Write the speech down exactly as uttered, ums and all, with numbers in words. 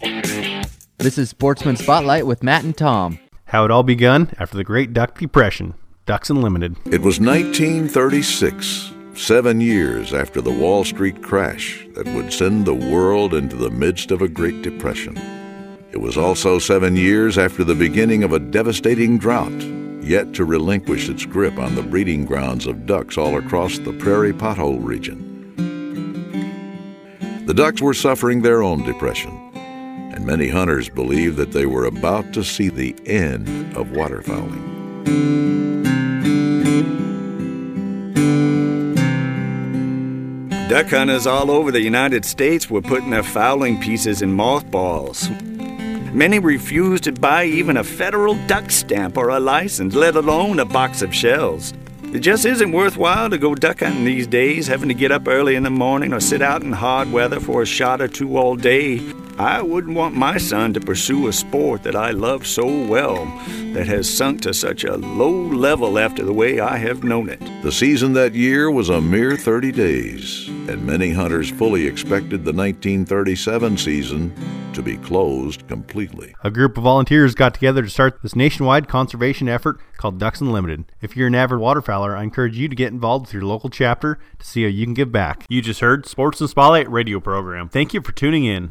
This is Sportsman Spotlight with Matt and Tom. How it all begun after the Great Duck Depression. Ducks Unlimited. It was nineteen thirty-six, seven years after the Wall Street crash that would send the world into the midst of a Great Depression. It was also seven years after the beginning of a devastating drought, yet to relinquish its grip on the breeding grounds of ducks all across the prairie pothole region. The ducks were suffering their own depression, and many hunters believed that they were about to see the end of waterfowling. Duck hunters all over the United States were putting their fowling pieces in mothballs. Many refused to buy even a federal duck stamp or a license, let alone a box of shells. It just isn't worthwhile to go duck hunting these days, having to get up early in the morning or sit out in hard weather for a shot or two all day. I wouldn't want my son to pursue a sport that I love so well, that has sunk to such a low level after the way I have known it. The season that year was a mere thirty days, and many hunters fully expected the nineteen thirty-seven season to be closed completely. A group of volunteers got together to start this nationwide conservation effort called Ducks Unlimited. If you're an avid waterfowler, I encourage you to get involved with your local chapter to see how you can give back. You just heard Sportsman Spotlight radio program. Thank you for tuning in.